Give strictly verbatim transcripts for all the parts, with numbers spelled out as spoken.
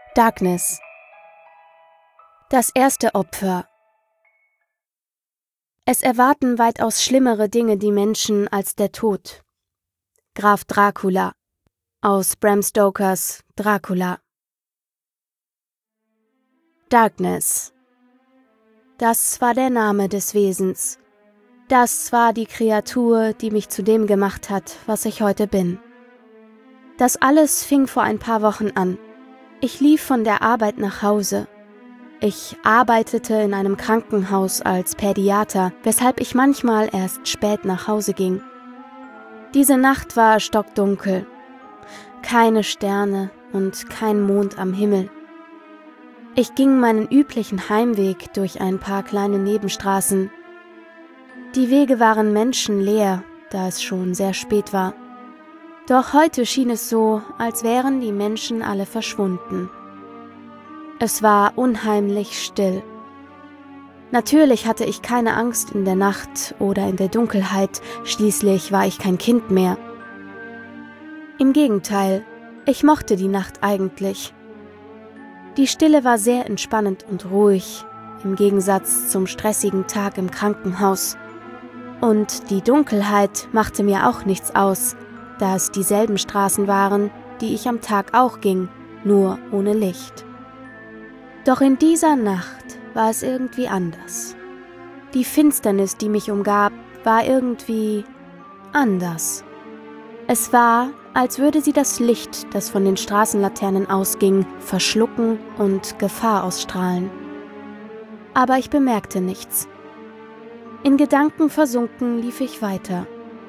Darkness. Das erste Opfer. Es erwarten weitaus schlimmere Dinge die Menschen als der Tod. Graf Dracula aus Bram Stokers Dracula. Darkness. Das war der Name des Wesens. Das war die Kreatur, die mich zu dem gemacht hat, was ich heute bin. Das alles fing vor ein paar Wochen an. Ich lief von der Arbeit nach Hause. Ich arbeitete in einem Krankenhaus als Pädiater, weshalb ich manchmal erst spät nach Hause ging. Diese Nacht war stockdunkel. Keine Sterne und kein Mond am Himmel. Ich ging meinen üblichen Heimweg durch ein paar kleine Nebenstraßen. Die Wege waren menschenleer, da es schon sehr spät war. Doch heute schien es so, als wären die Menschen alle verschwunden. Es war unheimlich still. Natürlich hatte ich keine Angst in der Nacht oder in der Dunkelheit, schließlich war ich kein Kind mehr. Im Gegenteil, ich mochte die Nacht eigentlich. Die Stille war sehr entspannend und ruhig, im Gegensatz zum stressigen Tag im Krankenhaus. Und die Dunkelheit machte mir auch nichts aus, da es dieselben Straßen waren, die ich am Tag auch ging, nur ohne Licht. Doch in dieser Nacht war es irgendwie anders. Die Finsternis, die mich umgab, war irgendwie anders. Es war, als würde sie das Licht, das von den Straßenlaternen ausging, verschlucken und Gefahr ausstrahlen. Aber ich bemerkte nichts. In Gedanken versunken lief ich weiter.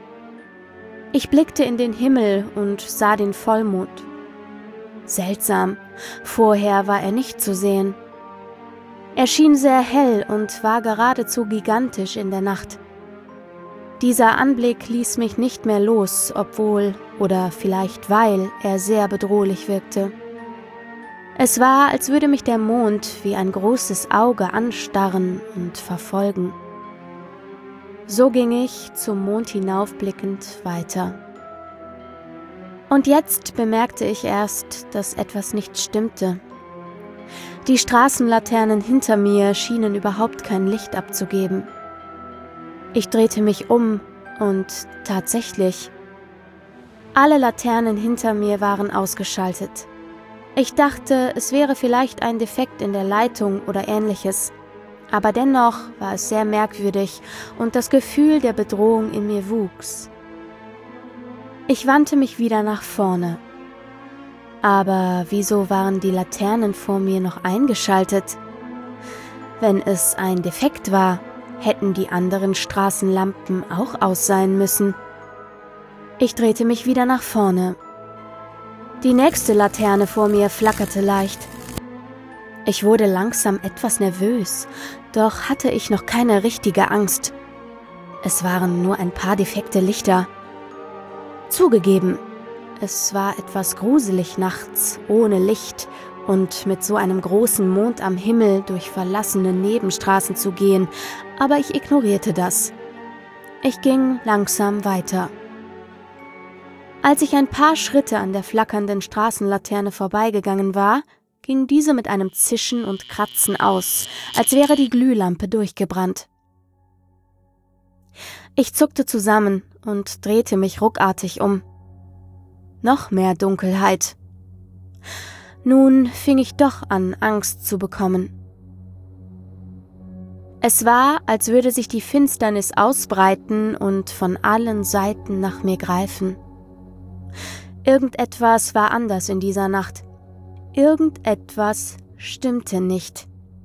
Ich blickte in den Himmel und sah den Vollmond. Seltsam, vorher war er nicht zu sehen. Er schien sehr hell und war geradezu gigantisch in der Nacht. Dieser Anblick ließ mich nicht mehr los, obwohl, oder vielleicht weil, er sehr bedrohlich wirkte. Es war, als würde mich der Mond wie ein großes Auge anstarren und verfolgen. So ging ich, zum Mond hinaufblickend, weiter. Und jetzt bemerkte ich erst, dass etwas nicht stimmte. Die Straßenlaternen hinter mir schienen überhaupt kein Licht abzugeben. Ich drehte mich um und tatsächlich, alle Laternen hinter mir waren ausgeschaltet. Ich dachte, es wäre vielleicht ein Defekt in der Leitung oder ähnliches. Aber dennoch war es sehr merkwürdig und das Gefühl der Bedrohung in mir wuchs. Ich wandte mich wieder nach vorne. Aber wieso waren die Laternen vor mir noch eingeschaltet? Wenn es ein Defekt war, hätten die anderen Straßenlampen auch aus sein müssen. Ich drehte mich wieder nach vorne. Die nächste Laterne vor mir flackerte leicht. Ich wurde langsam etwas nervös, doch hatte ich noch keine richtige Angst. Es waren nur ein paar defekte Lichter. Zugegeben, es war etwas gruselig nachts, ohne Licht und mit so einem großen Mond am Himmel durch verlassene Nebenstraßen zu gehen, aber ich ignorierte das. Ich ging langsam weiter. Als ich ein paar Schritte an der flackernden Straßenlaterne vorbeigegangen war, ging diese mit einem Zischen und Kratzen aus, als wäre die Glühlampe durchgebrannt. Ich zuckte zusammen und drehte mich ruckartig um. Noch mehr Dunkelheit. Nun fing ich doch an, Angst zu bekommen. Es war, als würde sich die Finsternis ausbreiten und von allen Seiten nach mir greifen. Irgendetwas war anders in dieser Nacht. Irgendetwas stimmte nicht.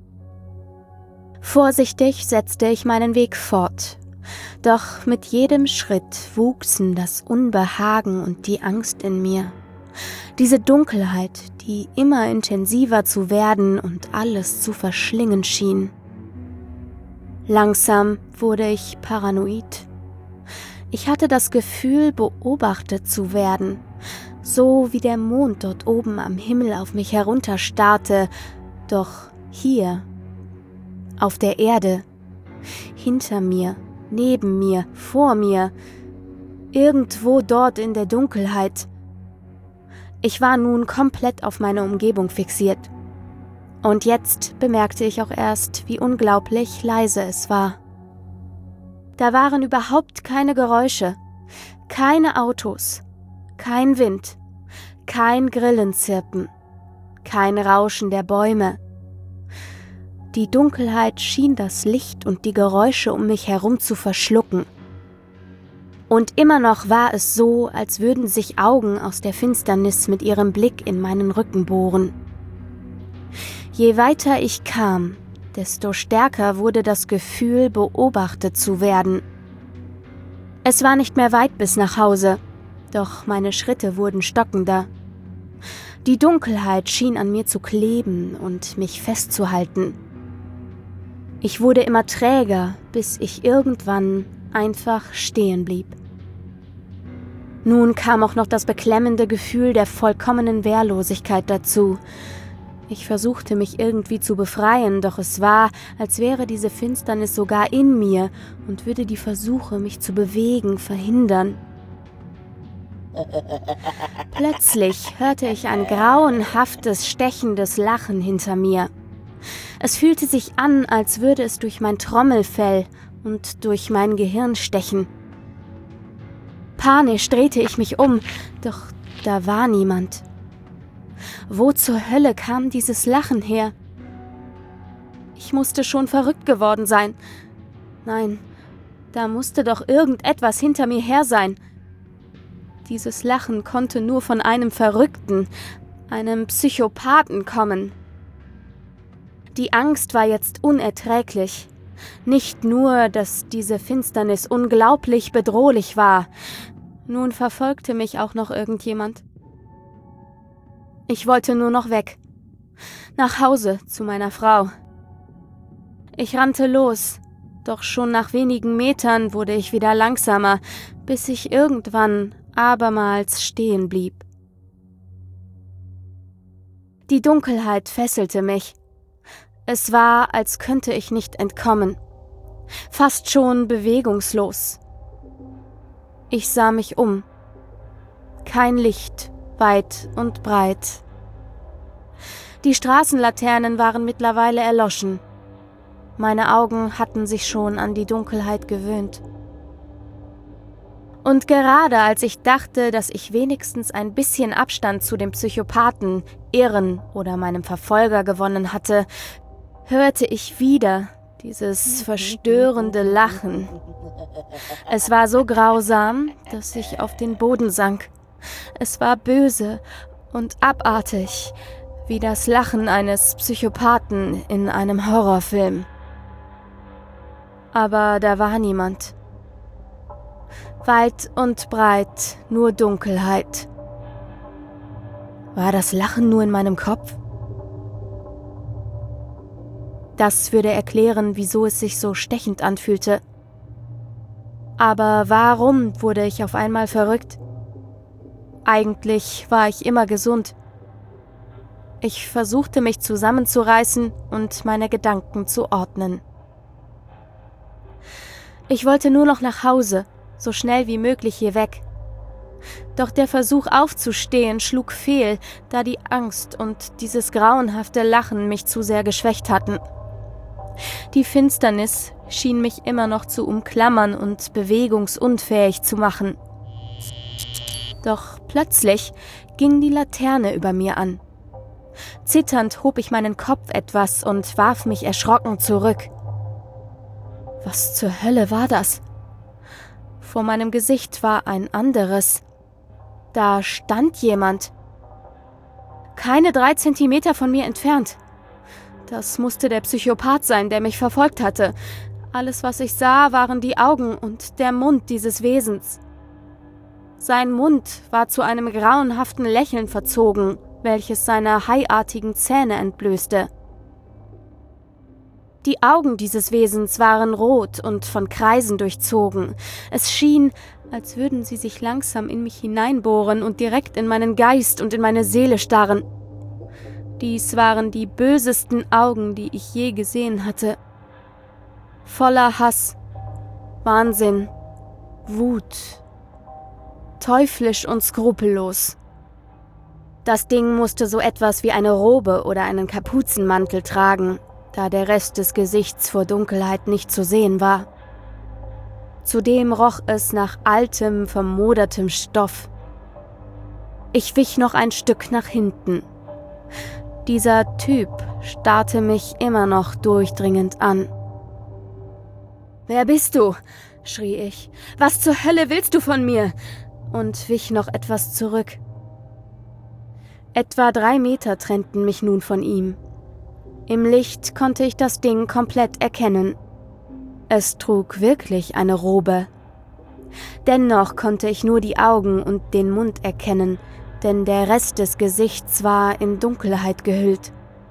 Vorsichtig setzte ich meinen Weg fort, doch mit jedem Schritt wuchsen das Unbehagen und die Angst in mir. Diese Dunkelheit, die immer intensiver zu werden und alles zu verschlingen schien. Langsam wurde ich paranoid. Ich hatte das Gefühl, beobachtet zu werden, so wie der Mond dort oben am Himmel auf mich herunterstarrte, doch hier, auf der Erde, hinter mir, neben mir, vor mir, irgendwo dort in der Dunkelheit. Ich war nun komplett auf meine Umgebung fixiert. Und jetzt bemerkte ich auch erst, wie unglaublich leise es war. Da waren überhaupt keine Geräusche, keine Autos, kein Wind, kein Grillenzirpen, kein Rauschen der Bäume. Die Dunkelheit schien das Licht und die Geräusche um mich herum zu verschlucken. Und immer noch war es so, als würden sich Augen aus der Finsternis mit ihrem Blick in meinen Rücken bohren. Je weiter ich kam, desto stärker wurde das Gefühl, beobachtet zu werden. Es war nicht mehr weit bis nach Hause, doch meine Schritte wurden stockender. Die Dunkelheit schien an mir zu kleben und mich festzuhalten. Ich wurde immer träger, bis ich irgendwann einfach stehen blieb. Nun kam auch noch das beklemmende Gefühl der vollkommenen Wehrlosigkeit dazu. Ich versuchte mich irgendwie zu befreien, doch es war, als wäre diese Finsternis sogar in mir und würde die Versuche, mich zu bewegen, verhindern. Plötzlich hörte ich ein grauenhaftes, stechendes Lachen hinter mir. Es fühlte sich an, als würde es durch mein Trommelfell und durch mein Gehirn stechen. Panisch drehte ich mich um, doch da war niemand. Wo zur Hölle kam dieses Lachen her? Ich musste schon verrückt geworden sein. Nein, da musste doch irgendetwas hinter mir her sein. Dieses Lachen konnte nur von einem Verrückten, einem Psychopathen kommen. Die Angst war jetzt unerträglich. Nicht nur, dass diese Finsternis unglaublich bedrohlich war, nun verfolgte mich auch noch irgendjemand. Ich wollte nur noch weg. Nach Hause zu meiner Frau. Ich rannte los, doch schon nach wenigen Metern wurde ich wieder langsamer, bis ich irgendwann abermals stehen blieb. Die Dunkelheit fesselte mich. Es war, als könnte ich nicht entkommen. Fast schon bewegungslos. Ich sah mich um. Kein Licht, weit und breit. Die Straßenlaternen waren mittlerweile erloschen. Meine Augen hatten sich schon an die Dunkelheit gewöhnt. Und gerade als ich dachte, dass ich wenigstens ein bisschen Abstand zu dem Psychopathen, Irren oder meinem Verfolger gewonnen hatte, hörte ich wieder dieses verstörende Lachen. Es war so grausam, dass ich auf den Boden sank. Es war böse und abartig, wie das Lachen eines Psychopathen in einem Horrorfilm. Aber da war niemand. Weit und breit nur Dunkelheit. War das Lachen nur in meinem Kopf? Das würde erklären, wieso es sich so stechend anfühlte. Aber warum wurde ich auf einmal verrückt? Eigentlich war ich immer gesund. Ich versuchte mich zusammenzureißen und meine Gedanken zu ordnen. Ich wollte nur noch nach Hause, so schnell wie möglich hier weg. Doch der Versuch aufzustehen schlug fehl, da die Angst und dieses grauenhafte Lachen mich zu sehr geschwächt hatten. Die Finsternis schien mich immer noch zu umklammern und bewegungsunfähig zu machen. Doch plötzlich ging die Laterne über mir an. Zitternd hob ich meinen Kopf etwas und warf mich erschrocken zurück. Was zur Hölle war das? Vor meinem Gesicht war ein anderes. Da stand jemand. Keine drei Zentimeter von mir entfernt. Das musste der Psychopath sein, der mich verfolgt hatte. Alles, was ich sah, waren die Augen und der Mund dieses Wesens. Sein Mund war zu einem grauenhaften Lächeln verzogen, welches seine haiartigen Zähne entblößte. Die Augen dieses Wesens waren rot und von Kreisen durchzogen. Es schien, als würden sie sich langsam in mich hineinbohren und direkt in meinen Geist und in meine Seele starren. Dies waren die bösesten Augen, die ich je gesehen hatte. Voller Hass, Wahnsinn, Wut, teuflisch und skrupellos. Das Ding musste so etwas wie eine Robe oder einen Kapuzenmantel tragen, da der Rest des Gesichts vor Dunkelheit nicht zu sehen war. Zudem roch es nach altem, vermodertem Stoff. Ich wich noch ein Stück nach hinten. Dieser Typ starrte mich immer noch durchdringend an. »Wer bist du?« schrie ich. »Was zur Hölle willst du von mir?« und wich noch etwas zurück. Etwa drei Meter trennten mich nun von ihm. Im Licht konnte ich das Ding komplett erkennen. Es trug wirklich eine Robe. Dennoch konnte ich nur die Augen und den Mund erkennen, denn der Rest des Gesichts war in Dunkelheit gehüllt.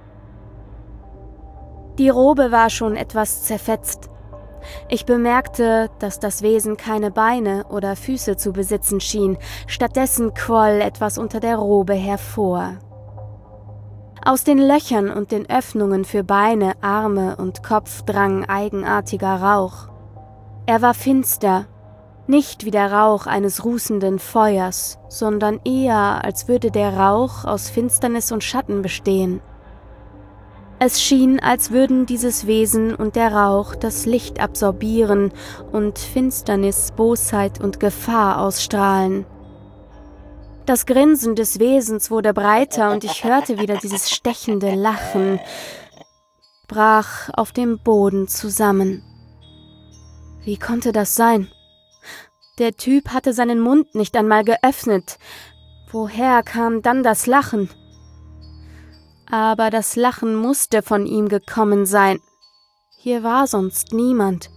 Die Robe war schon etwas zerfetzt. Ich bemerkte, dass das Wesen keine Beine oder Füße zu besitzen schien, stattdessen quoll etwas unter der Robe hervor. Aus den Löchern und den Öffnungen für Beine, Arme und Kopf drang eigenartiger Rauch. Er war finster, nicht wie der Rauch eines rußenden Feuers, sondern eher, als würde der Rauch aus Finsternis und Schatten bestehen. Es schien, als würden dieses Wesen und der Rauch das Licht absorbieren und Finsternis, Bosheit und Gefahr ausstrahlen. Das Grinsen des Wesens wurde breiter und ich hörte wieder dieses stechende Lachen, brach auf dem Boden zusammen. Wie konnte das sein? Der Typ hatte seinen Mund nicht einmal geöffnet. Woher kam dann das Lachen? Aber das Lachen musste von ihm gekommen sein. Hier war sonst niemand.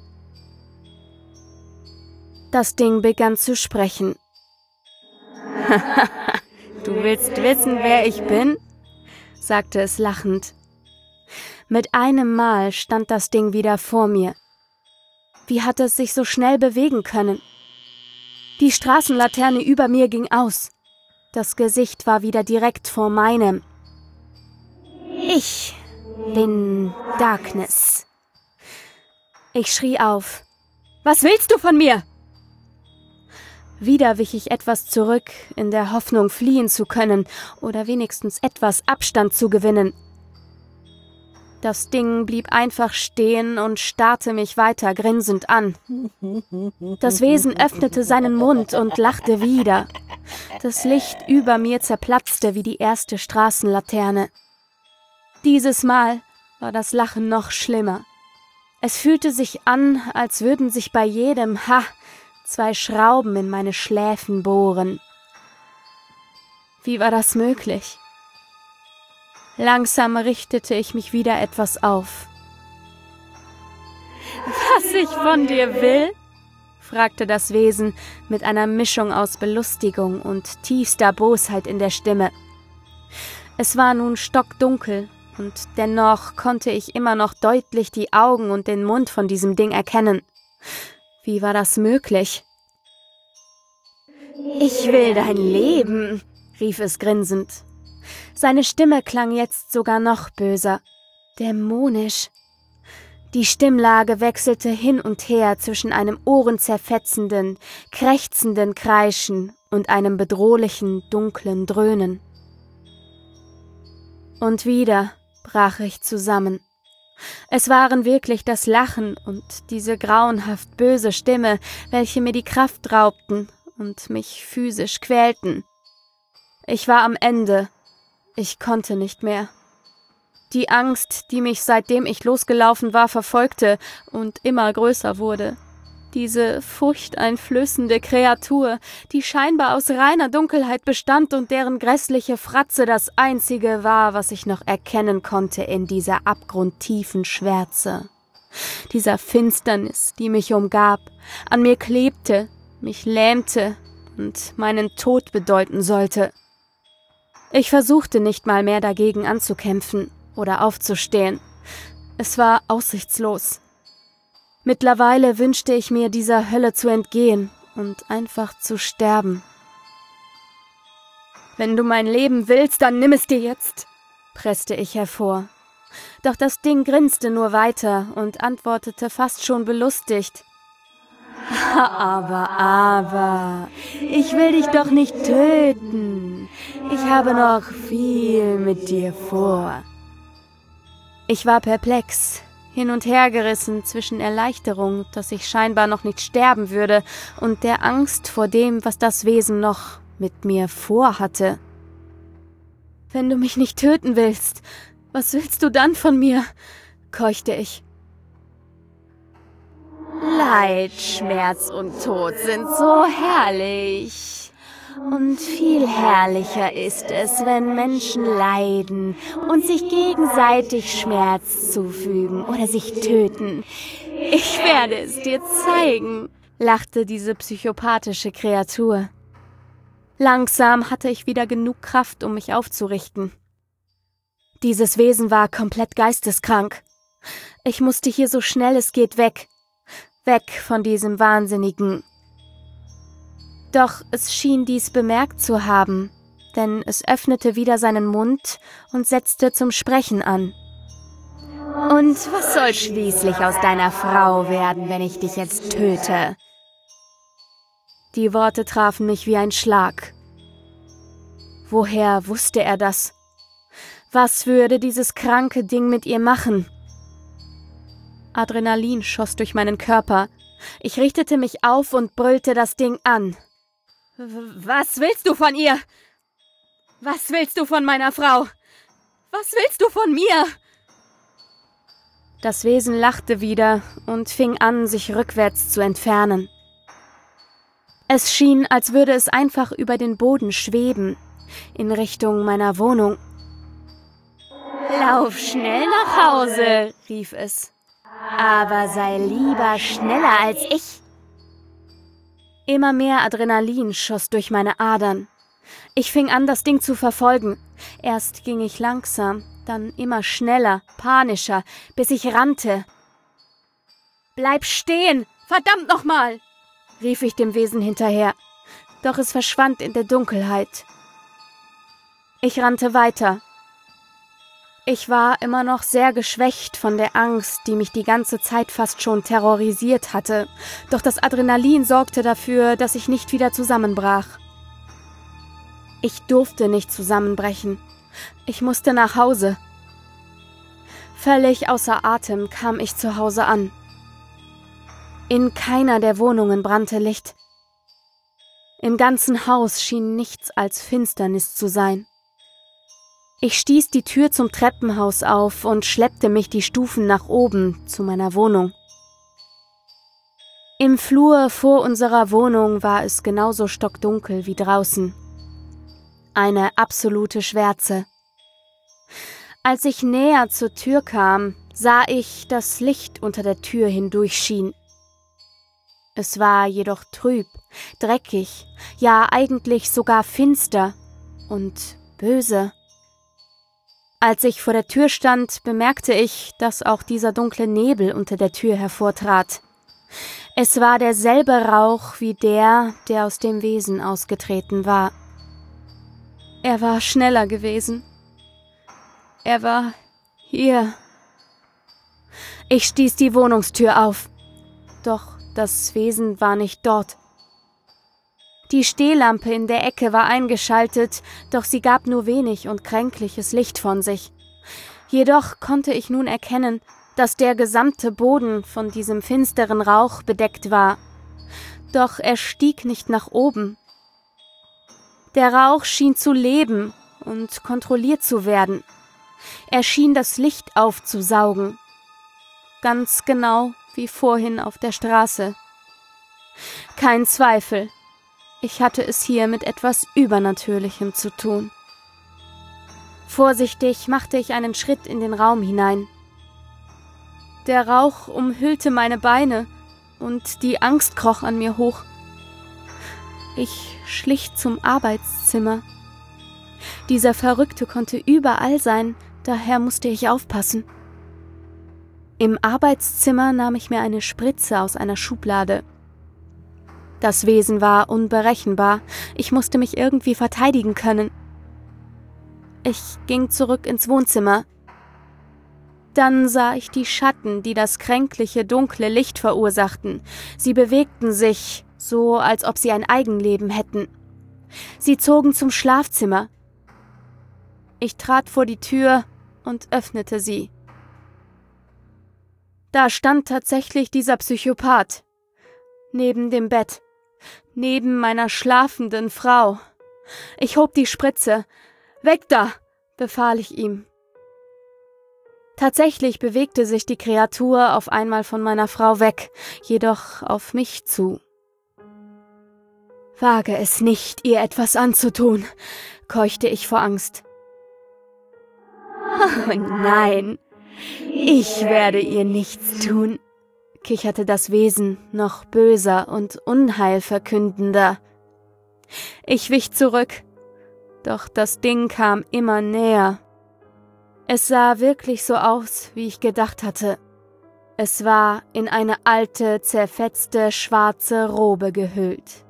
Das Ding begann zu sprechen. »Du willst wissen, wer ich bin?« sagte es lachend. Mit einem Mal stand das Ding wieder vor mir. Wie hatte es sich so schnell bewegen können? Die Straßenlaterne über mir ging aus. Das Gesicht war wieder direkt vor meinem. Ich bin Darkness. Ich schrie auf. »Was willst du von mir?« Wieder wich ich etwas zurück, in der Hoffnung, fliehen zu können oder wenigstens etwas Abstand zu gewinnen. Das Ding blieb einfach stehen und starrte mich weiter grinsend an. Das Wesen öffnete seinen Mund und lachte wieder. Das Licht über mir zerplatzte wie die erste Straßenlaterne. Dieses Mal war das Lachen noch schlimmer. Es fühlte sich an, als würden sich bei jedem Ha zwei Schrauben in meine Schläfen bohren. Wie war das möglich? Langsam richtete ich mich wieder etwas auf. »Was ich von dir will?« fragte das Wesen mit einer Mischung aus Belustigung und tiefster Bosheit in der Stimme. Es war nun stockdunkel, und dennoch konnte ich immer noch deutlich die Augen und den Mund von diesem Ding erkennen. Wie war das möglich? »Ich will dein Leben«, rief es grinsend. Seine Stimme klang jetzt sogar noch böser, dämonisch. Die Stimmlage wechselte hin und her zwischen einem ohrenzerfetzenden, krächzenden Kreischen und einem bedrohlichen, dunklen Dröhnen. Und wieder brach ich zusammen. Es waren wirklich das Lachen und diese grauenhaft böse Stimme, welche mir die Kraft raubten und mich physisch quälten. Ich war am Ende. Ich konnte nicht mehr. Die Angst, die mich seitdem ich losgelaufen war, verfolgte und immer größer wurde. Diese furchteinflößende Kreatur, die scheinbar aus reiner Dunkelheit bestand und deren grässliche Fratze das Einzige war, was ich noch erkennen konnte in dieser abgrundtiefen Schwärze. Dieser Finsternis, die mich umgab, an mir klebte, mich lähmte und meinen Tod bedeuten sollte. Ich versuchte nicht mal mehr dagegen anzukämpfen oder aufzustehen. Es war aussichtslos. Mittlerweile wünschte ich mir, dieser Hölle zu entgehen und einfach zu sterben. »Wenn du mein Leben willst, dann nimm es dir jetzt«, presste ich hervor. Doch das Ding grinste nur weiter und antwortete fast schon belustigt. Aber, aber, ich will dich doch nicht töten. Ich habe noch viel mit dir vor. Ich war perplex, hin und her gerissen zwischen Erleichterung, dass ich scheinbar noch nicht sterben würde, und der Angst vor dem, was das Wesen noch mit mir vorhatte. »Wenn du mich nicht töten willst, was willst du dann von mir?« keuchte ich. »Leid, Schmerz und Tod sind so herrlich. Und viel herrlicher ist es, wenn Menschen leiden und sich gegenseitig Schmerz zufügen oder sich töten. Ich werde es dir zeigen«, lachte diese psychopathische Kreatur. Langsam hatte ich wieder genug Kraft, um mich aufzurichten. Dieses Wesen war komplett geisteskrank. Ich musste hier so schnell es geht weg. Weg von diesem Wahnsinnigen. Doch es schien dies bemerkt zu haben, denn es öffnete wieder seinen Mund und setzte zum Sprechen an. »Und was soll schließlich aus deiner Frau werden, wenn ich dich jetzt töte?« Die Worte trafen mich wie ein Schlag. Woher wusste er das? Was würde dieses kranke Ding mit ihr machen? Adrenalin schoss durch meinen Körper. Ich richtete mich auf und brüllte das Ding an. »Was willst du von ihr? Was willst du von meiner Frau? Was willst du von mir?« Das Wesen lachte wieder und fing an, sich rückwärts zu entfernen. Es schien, als würde es einfach über den Boden schweben, in Richtung meiner Wohnung. »Lauf schnell nach Hause«, rief es. »Aber sei lieber schneller als ich.« Immer mehr Adrenalin schoss durch meine Adern. Ich fing an, das Ding zu verfolgen. Erst ging ich langsam, dann immer schneller, panischer, bis ich rannte. »Bleib stehen! Verdammt nochmal!« rief ich dem Wesen hinterher. Doch es verschwand in der Dunkelheit. Ich rannte weiter. Ich war immer noch sehr geschwächt von der Angst, die mich die ganze Zeit fast schon terrorisiert hatte. Doch das Adrenalin sorgte dafür, dass ich nicht wieder zusammenbrach. Ich durfte nicht zusammenbrechen. Ich musste nach Hause. Völlig außer Atem kam ich zu Hause an. In keiner der Wohnungen brannte Licht. Im ganzen Haus schien nichts als Finsternis zu sein. Ich stieß die Tür zum Treppenhaus auf und schleppte mich die Stufen nach oben zu meiner Wohnung. Im Flur vor unserer Wohnung war es genauso stockdunkel wie draußen. Eine absolute Schwärze. Als ich näher zur Tür kam, sah ich, dass Licht unter der Tür hindurch schien. Es war jedoch trüb, dreckig, ja eigentlich sogar finster und böse. Als ich vor der Tür stand, bemerkte ich, dass auch dieser dunkle Nebel unter der Tür hervortrat. Es war derselbe Rauch wie der, der aus dem Wesen ausgetreten war. Er war schneller gewesen. Er war hier. Ich stieß die Wohnungstür auf. Doch das Wesen war nicht dort. Die Stehlampe in der Ecke war eingeschaltet, doch sie gab nur wenig und kränkliches Licht von sich. Jedoch konnte ich nun erkennen, dass der gesamte Boden von diesem finsteren Rauch bedeckt war. Doch er stieg nicht nach oben. Der Rauch schien zu leben und kontrolliert zu werden. Er schien das Licht aufzusaugen. Ganz genau wie vorhin auf der Straße. Kein Zweifel. Ich hatte es hier mit etwas Übernatürlichem zu tun. Vorsichtig machte ich einen Schritt in den Raum hinein. Der Rauch umhüllte meine Beine und die Angst kroch an mir hoch. Ich schlich zum Arbeitszimmer. Dieser Verrückte konnte überall sein, daher musste ich aufpassen. Im Arbeitszimmer nahm ich mir eine Spritze aus einer Schublade. Das Wesen war unberechenbar. Ich musste mich irgendwie verteidigen können. Ich ging zurück ins Wohnzimmer. Dann sah ich die Schatten, die das kränkliche, dunkle Licht verursachten. Sie bewegten sich, so als ob sie ein Eigenleben hätten. Sie zogen zum Schlafzimmer. Ich trat vor die Tür und öffnete sie. Da stand tatsächlich dieser Psychopath. Neben dem Bett. Neben meiner schlafenden Frau. Ich hob die Spritze. »Weg da«, befahl ich ihm. Tatsächlich bewegte sich die Kreatur auf einmal von meiner Frau weg, jedoch auf mich zu. »Wage es nicht, ihr etwas anzutun«, keuchte ich vor Angst. »Oh nein, ich werde ihr nichts tun«, kicherte das Wesen, noch böser und unheilverkündender. Ich wich zurück, doch das Ding kam immer näher. Es sah wirklich so aus, wie ich gedacht hatte. Es war in eine alte, zerfetzte, schwarze Robe gehüllt.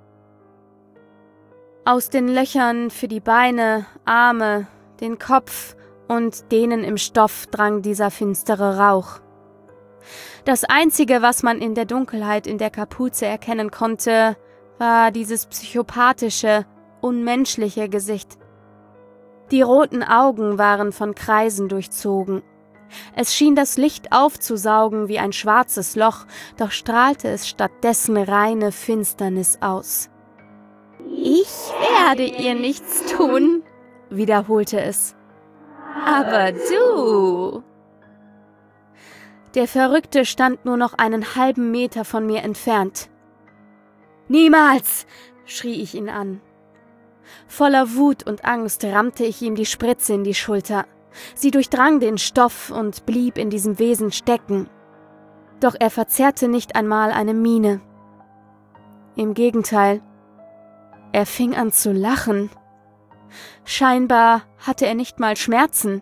Aus den Löchern für die Beine, Arme, den Kopf und denen im Stoff drang dieser finstere Rauch. Das Einzige, was man in der Dunkelheit in der Kapuze erkennen konnte, war dieses psychopathische, unmenschliche Gesicht. Die roten Augen waren von Kreisen durchzogen. Es schien das Licht aufzusaugen wie ein schwarzes Loch, doch strahlte es stattdessen reine Finsternis aus. »Ich werde ihr nichts tun«, wiederholte es. »Aber du...« Der Verrückte stand nur noch einen halben Meter von mir entfernt. »Niemals«, schrie ich ihn an. Voller Wut und Angst rammte ich ihm die Spritze in die Schulter. Sie durchdrang den Stoff und blieb in diesem Wesen stecken. Doch er verzerrte nicht einmal eine Miene. Im Gegenteil, er fing an zu lachen. Scheinbar hatte er nicht mal Schmerzen.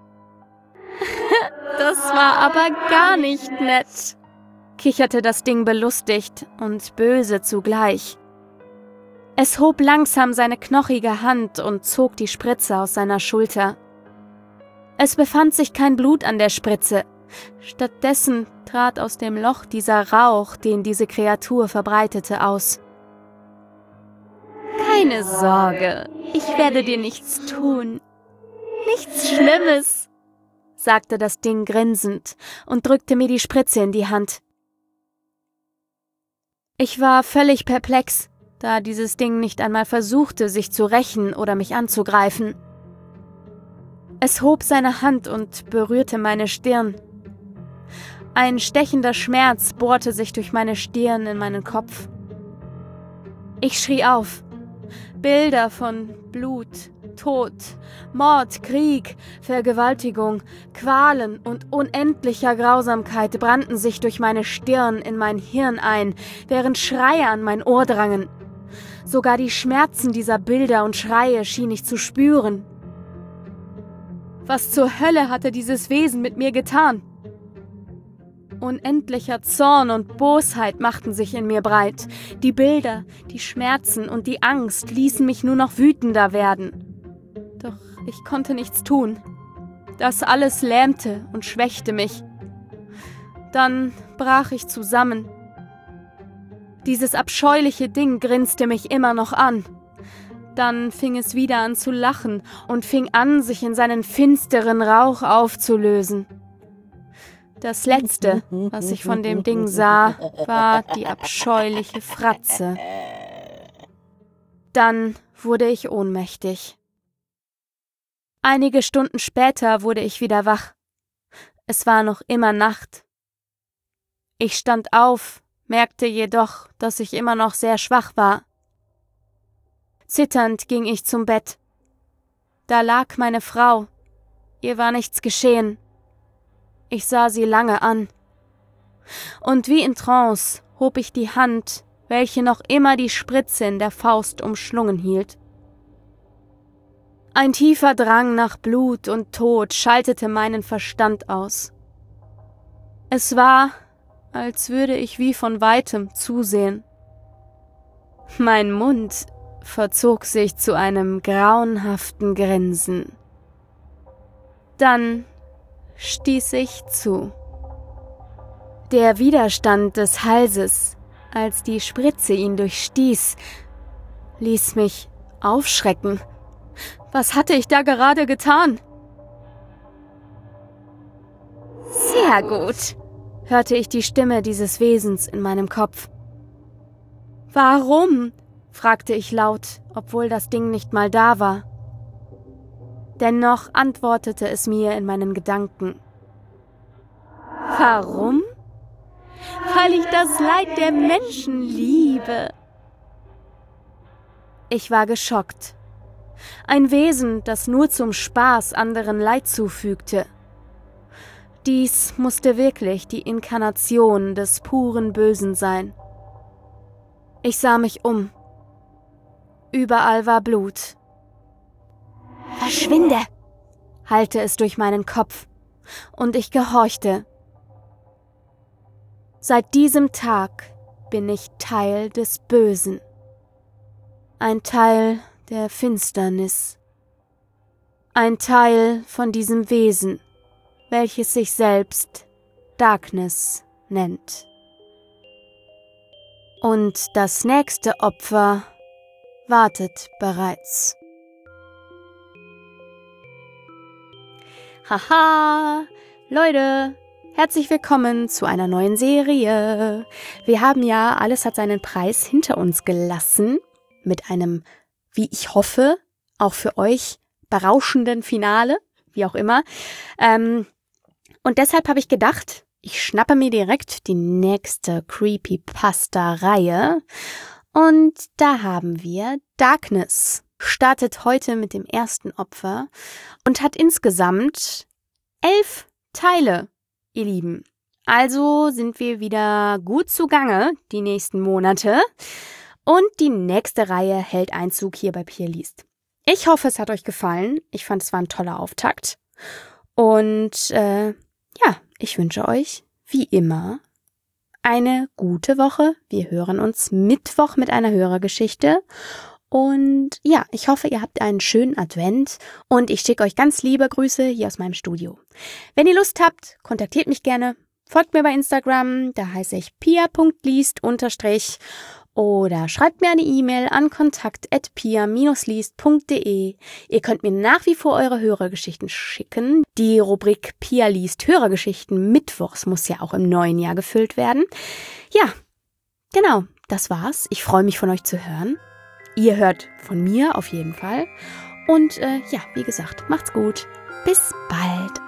»Das war aber gar nicht nett«, kicherte das Ding belustigt und böse zugleich. Es hob langsam seine knochige Hand und zog die Spritze aus seiner Schulter. Es befand sich kein Blut an der Spritze. Stattdessen trat aus dem Loch dieser Rauch, den diese Kreatur verbreitete, aus. »Keine Sorge, ich werde dir nichts tun. Nichts Schlimmes«, sagte das Ding grinsend und drückte mir die Spritze in die Hand. Ich war völlig perplex, da dieses Ding nicht einmal versuchte, sich zu rächen oder mich anzugreifen. Es hob seine Hand und berührte meine Stirn. Ein stechender Schmerz bohrte sich durch meine Stirn in meinen Kopf. Ich schrie auf. Bilder von Blut, Tod, Mord, Krieg, Vergewaltigung, Qualen und unendlicher Grausamkeit brannten sich durch meine Stirn in mein Hirn ein, während Schreie an mein Ohr drangen. Sogar die Schmerzen dieser Bilder und Schreie schien ich zu spüren. Was zur Hölle hatte dieses Wesen mit mir getan? Unendlicher Zorn und Bosheit machten sich in mir breit. Die Bilder, die Schmerzen und die Angst ließen mich nur noch wütender werden. Doch ich konnte nichts tun. Das alles lähmte und schwächte mich. Dann brach ich zusammen. Dieses abscheuliche Ding grinste mich immer noch an. Dann fing es wieder an zu lachen und fing an, sich in seinen finsteren Rauch aufzulösen. Das Letzte, was ich von dem Ding sah, war die abscheuliche Fratze. Dann wurde ich ohnmächtig. Einige Stunden später wurde ich wieder wach. Es war noch immer Nacht. Ich stand auf, merkte jedoch, dass ich immer noch sehr schwach war. Zitternd ging ich zum Bett. Da lag meine Frau. Ihr war nichts geschehen. Ich sah sie lange an. Und wie in Trance hob ich die Hand, welche noch immer die Spritze in der Faust umschlungen hielt. Ein tiefer Drang nach Blut und Tod schaltete meinen Verstand aus. Es war, als würde ich wie von weitem zusehen. Mein Mund verzog sich zu einem grauenhaften Grinsen. Dann stieß ich zu. Der Widerstand des Halses, als die Spritze ihn durchstieß, ließ mich aufschrecken. Was hatte ich da gerade getan? Sehr gut, hörte ich die Stimme dieses Wesens in meinem Kopf. Warum? Fragte ich laut, obwohl das Ding nicht mal da war. Dennoch antwortete es mir in meinen Gedanken. Warum? Weil ich das Leid der Menschen liebe. Ich war geschockt. Ein Wesen, das nur zum Spaß anderen Leid zufügte. Dies musste wirklich die Inkarnation des puren Bösen sein. Ich sah mich um. Überall war Blut. »Verschwinde«, hallte es durch meinen Kopf, und ich gehorchte. Seit diesem Tag bin ich Teil des Bösen. Ein Teil der Finsternis. Ein Teil von diesem Wesen, welches sich selbst Darkness nennt. Und das nächste Opfer wartet bereits. Haha, Leute, herzlich willkommen zu einer neuen Serie. Wir haben ja Alles hat seinen Preis hinter uns gelassen, mit einem, wie ich hoffe, auch für euch berauschenden Finale, wie auch immer. Ähm, und deshalb habe ich gedacht, ich schnappe mir direkt die nächste Creepypasta-Reihe. Und da haben wir Darkness. Startet heute mit dem ersten Opfer und hat insgesamt elf Teile, ihr Lieben. Also sind wir wieder gut zugange die nächsten Monate und die nächste Reihe hält Einzug hier bei Pia liest. Ich hoffe, es hat euch gefallen. Ich fand, es war ein toller Auftakt und äh, ja, ich wünsche euch wie immer eine gute Woche. Wir hören uns Mittwoch mit einer Hörergeschichte. Und ja, ich hoffe, ihr habt einen schönen Advent und ich schicke euch ganz liebe Grüße hier aus meinem Studio. Wenn ihr Lust habt, kontaktiert mich gerne, folgt mir bei Instagram, da heiße ich pia punkt liest unterstrich oder schreibt mir eine E-Mail an kontakt at pia liest punkt de. Ihr könnt mir nach wie vor eure Hörergeschichten schicken. Die Rubrik Pia liest Hörergeschichten mittwochs muss ja auch im neuen Jahr gefüllt werden. Ja, genau, das war's. Ich freue mich von euch zu hören. Ihr hört von mir auf jeden Fall. Und äh, ja, wie gesagt, macht's gut. Bis bald.